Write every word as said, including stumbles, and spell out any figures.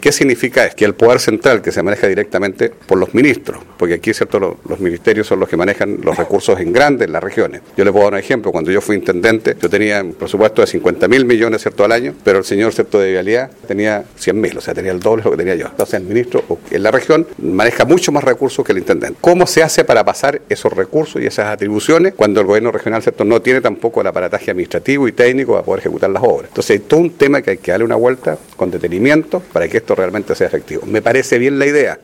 ¿Qué significa? Es que el poder central que se maneja directamente por los ministros, porque aquí, ¿cierto?, los, los ministerios son los que manejan los recursos en grandes en las regiones. Yo le puedo dar un ejemplo. Cuando yo fui intendente, yo tenía un presupuesto de cincuenta mil millones, ¿cierto?, al año, pero el señor, ¿cierto?, de Vialidad tenía cien mil, o sea, tenía el doble de lo que tenía yo. Entonces el ministro en la región maneja mucho más recursos que el intendente. ¿Cómo se hace para pasar esos recursos y esas atribuciones cuando el gobierno regional, ¿cierto?, no tiene tampoco el aparataje administrativo y técnico para poder ejecutar las obras? Entonces hay todo un tema que hay que darle una vuelta con detenimiento para que esto realmente sea efectivo. Me parece bien la idea,